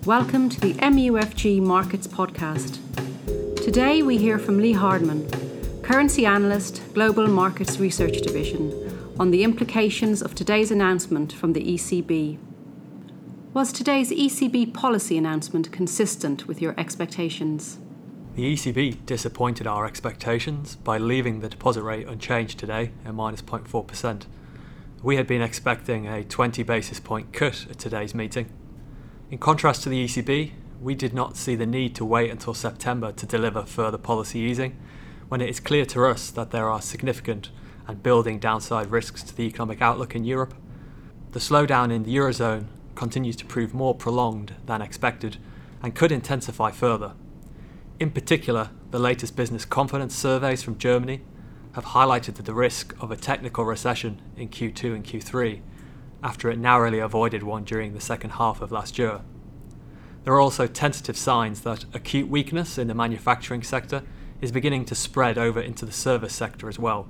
Welcome to the MUFG Markets Podcast. Today we hear from Lee Hardman, Currency Analyst, Global Markets Research Division, on the implications of today's announcement from the ECB. Was today's ECB policy announcement consistent with your expectations? The ECB disappointed our expectations by leaving the deposit rate unchanged today at minus 0.4%. We had been expecting a 20 basis point cut at today's meeting. In contrast to the ECB, we did not see the need to wait until September to deliver further policy easing, when it is clear to us that there are significant and building downside risks to the economic outlook in Europe. The slowdown in the Eurozone continues to prove more prolonged than expected and could intensify further. In particular, the latest business confidence surveys from Germany have highlighted the risk of a technical recession in Q2 and Q3, after it narrowly avoided one during the second half of last year. There are also tentative signs that acute weakness in the manufacturing sector is beginning to spread over into the service sector as well.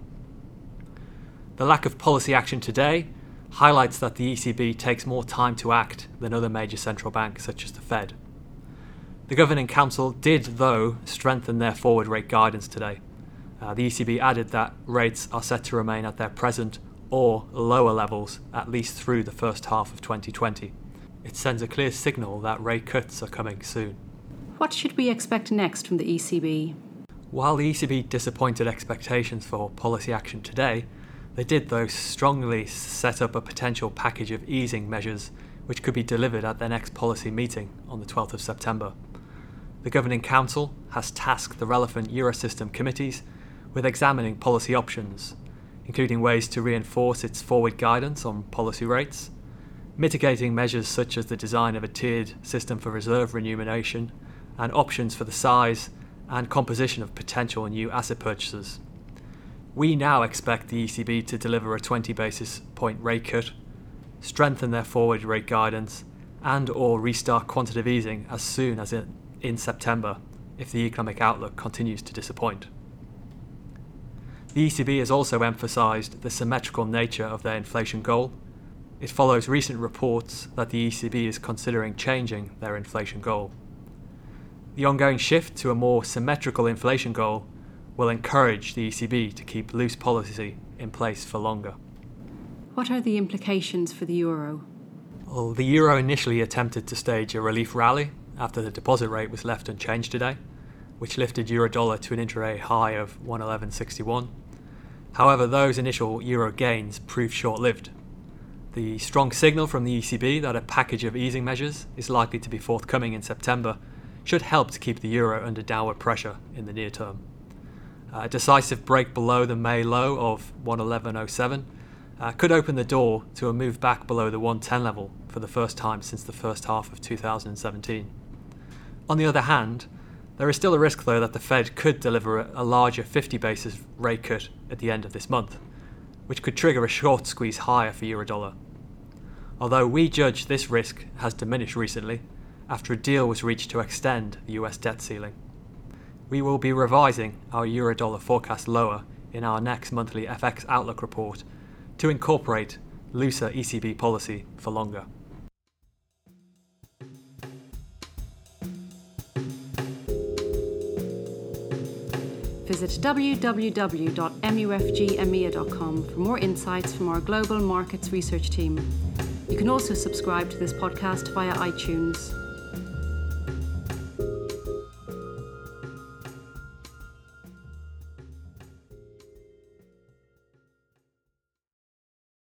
The lack of policy action today highlights that the ECB takes more time to act than other major central banks such as the Fed. The Governing Council did, though, strengthen their forward rate guidance today. The ECB added that rates are set to remain at their present or lower levels at least through the first half of 2020. It sends a clear signal that rate cuts are coming soon. What should we expect next from the ECB? While the ECB disappointed expectations for policy action today, they did, though, strongly set up a potential package of easing measures which could be delivered at their next policy meeting on the 12th of September. The Governing Council has tasked the relevant Eurosystem committees with examining policy options, including ways to reinforce its forward guidance on policy rates, mitigating measures such as the design of a tiered system for reserve remuneration, and options for the size and composition of potential new asset purchases. We now expect the ECB to deliver a 20 basis point rate cut, strengthen their forward rate guidance, and or restart quantitative easing as soon as in September if the economic outlook continues to disappoint. The ECB has also emphasised the symmetrical nature of their inflation goal. It follows recent reports that the ECB is considering changing their inflation goal. The ongoing shift to a more symmetrical inflation goal will encourage the ECB to keep loose policy in place for longer. What are the implications for the euro? Well, the euro initially attempted to stage a relief rally after the deposit rate was left unchanged today, which lifted euro-dollar to an intraday high of 111.61. However, those initial euro gains proved short-lived. The strong signal from the ECB that a package of easing measures is likely to be forthcoming in September should help to keep the euro under downward pressure in the near term. A decisive break below the May low of 111.07 could open the door to a move back below the 110 level for the first time since the first half of 2017. On the other hand, there is still a risk, though, that the Fed could deliver a larger 50 basis rate cut at the end of this month, which could trigger a short squeeze higher for euro-dollar. Although we judge this risk has diminished recently after a deal was reached to extend the US debt ceiling. We will be revising our euro-dollar forecast lower in our next monthly FX outlook report to incorporate looser ECB policy for longer. Visit www.mufgmea.com for more insights from our global markets research team. You can also subscribe to this podcast via iTunes.